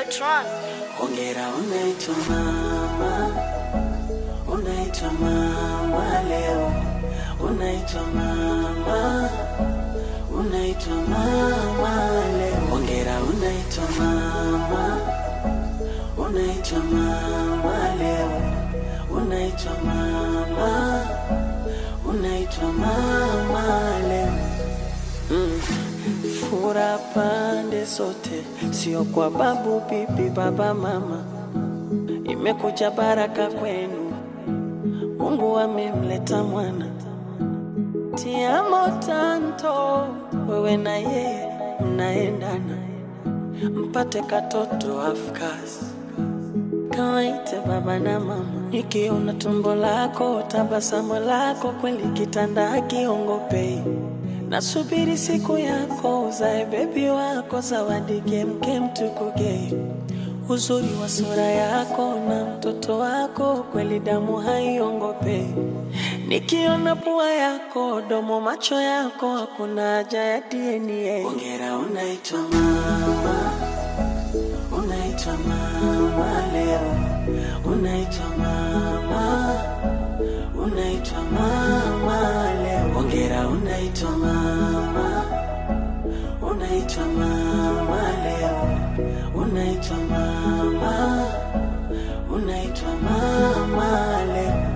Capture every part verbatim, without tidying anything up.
Tron. Hongera unaitwa mama, unaitwa mama leo, unaitwa mama, unaitwa mama leo. Hongera unaitwa mama, unaitwa mama leo, unaitwa mama, unaitwa mama leo. Mm. Fura pande sote, sio kwa babu, bibi, baba, mama. Imekuja baraka kwenu, Mungu amemleta mwana. Ti amo tanto, wewe na yeye mnaendana, mpate katoto afkasi. Kawaite baba na mama, nikiona tumbo lako, tabasamu lako, kweli kitanda hakiongopei. Nasubiri siku yako, uzae baby wako, zawadi kem kem tukuge. Uzuri wa sura yako na mtoto wako, kweli damu haiongopei. Nikiona pua yako, domo macho yako, hakuna haja ya D N A. Hongera unaitwa mama, unaitwa mama leo, unaitwa mama, unaitwa mama leo. Hongera unaitwa mama, unaitwa mama leo, unaitwa mama, unaitwa mama leo.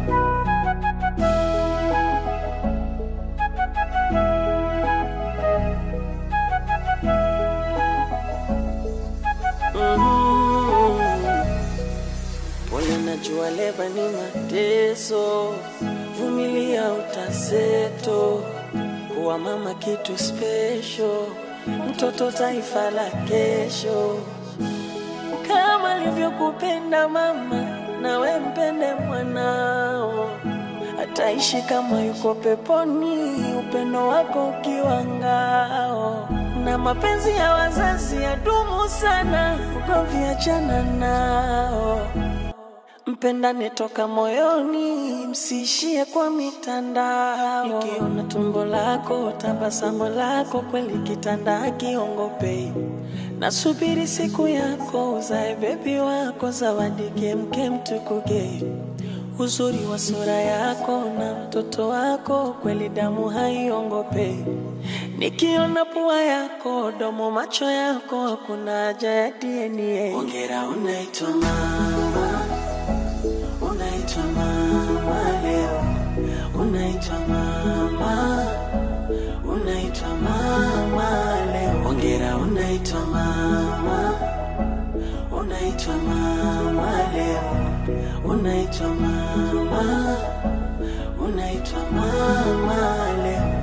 Pole najua leba ni mateso, vumilia utaseto. Kuwa mama kitu special, mtoto taifa la kesho. Kama alivyokupenda mama, nawe mpende mwanao. Ataishi kama yuko peponi, upendo wako ukiwa ngao. Na mapenzi ya wazazi yadumu sana, ugomvi achana nao. Mpendane toka moyoni, msiishie kwa mitandao. Nikiona tumbo lako, tabasamu lako, kweli kitanda hakiongopei. Nasubiri siku yako, uzae baby wako, zawadi kem kem tukuge. Uzuri wa sura yako na mtoto wako, kweli damu haiongopei. Nikiona pua yako, domo macho yako, hakuna haja ya D N A. Hongera unaitwa mama, unaitwa mama leo, unaitwa mama, unaitwa mama leo. Hongera unaitwa mama, unaitwa mama leo, unaitwa mama, unaitwa mama leo.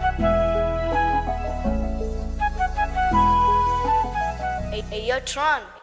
Hey, hey, Tron.